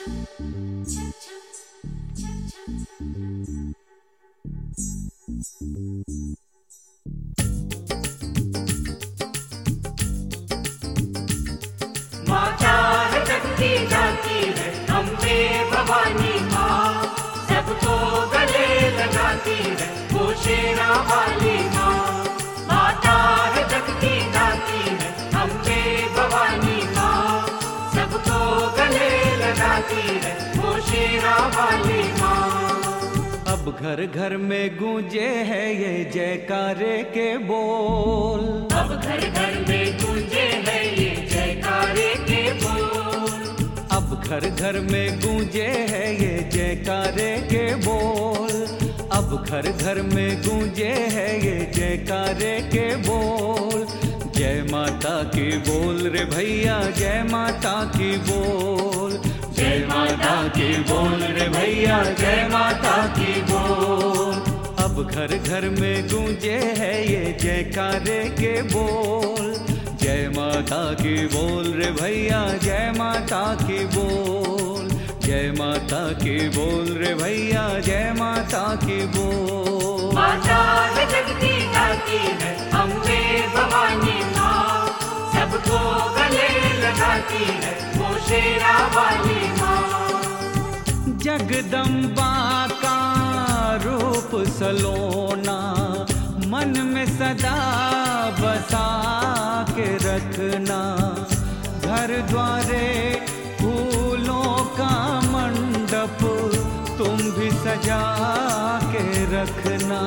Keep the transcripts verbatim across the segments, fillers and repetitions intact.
माता है जगती जाती है अम्बे भवानी माँ, सबको गले लगाती है वो शेरा वाली माँ। माता है जगती जाती है अम्बे भवानी माँ, सबको गले लगाती है वो शेरा वाली माँ। अब घर घर में गूंजे है ये जयकारे के बोल, अब घर घर में गूंजे है ये जयकारे के बोल, अब घर घर में गूंजे है ये जयकारे के बोल, अब घर घर में गूंजे है ये जयकारे के बोल। जय माता की बोल रे भैया, जय माता की बोल, जय माता की बोल रे भैया, जय माता की बोल। अब घर घर में गूंजे है ये जयकारे के बोल, जय माता की बोल रे भैया, जय माता की बोल, जय माता की बोल रे भैया, जय माता की बोल। माता है जगती जाती है अम्बे भवानी माँ, सबको गले लगाती है वो शेरा वाली माँ। जगदम्बा का रूप सलोना मन में सदा बसा के रखना, घर द्वारे फूलों का मंडप तुम भी सजा के रखना।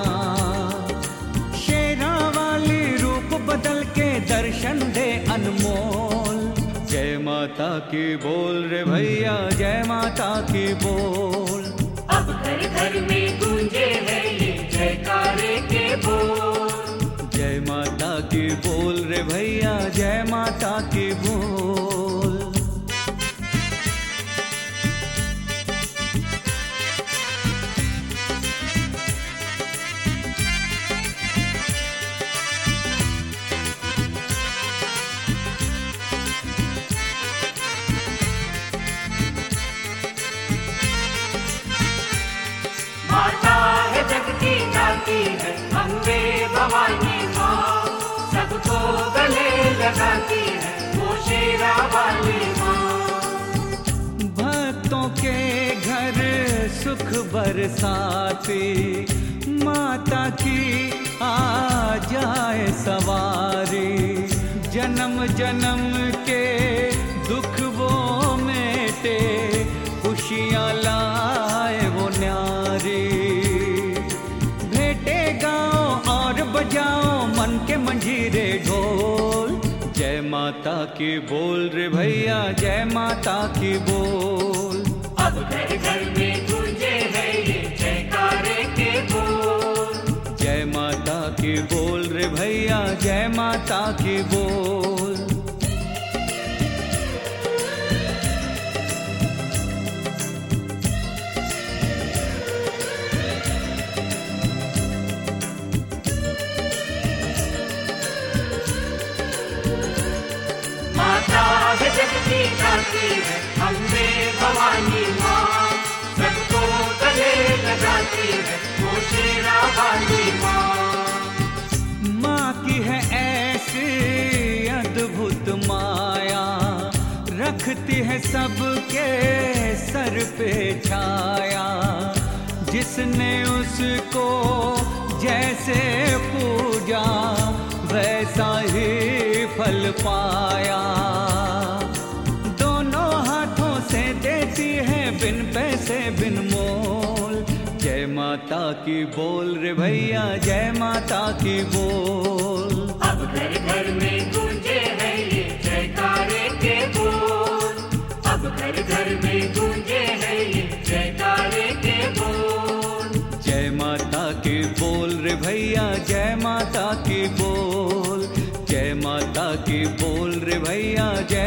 शेरा वाली रूप बदल के दर्शन दे अनमोल, जय माता की बोल रे भैया, जय माता की बोल। अब घर घर में गूंजे है ये जयकारे के बोल, जय माता की बोल रे भैया, जय माता की बोल। माता है जगती जाती है अम्बे भवानी माँ, सबको गले लगाती है वो शेरा वाली माँ। भक्तों के घर सुख बरसाती माता की आ जाए सवारी, जन्म जन्म के दुख वो मेटे, खुशियाँ लाए वो न्यारी। भेंटे गाओ और बजाओ मन के मंजीरे ढोल, जय माता की बोल रे भैया, जय माता की बोल। अब घर घर में गूंजे है ये जयकारे के बोल, जय माता की बोल रे भैया, जय माता की बोल। माता है जगती जाती है अम्बे भवानी माँ, सबको गले लगाती है वो शेरा वाली माँ। माँ की है ऐसी अद्भुत माया, रखती है सबके सर पे छाया, जिसने उसको जैसे पूजा वैसा ही फल पाया। दोनों हाथों से देती है बिन पैसे बिन मोल, जय माता की बोल रे भैया, जय माता की बोल। अब घर घर में गूंजे है ये जयकारे के बोल, अब घर घर में गूंजे है ये जयकारे के बोल। जय माता की बोल रे भैया, जय माता की बोल, जय माता की बोल रे भैया, जय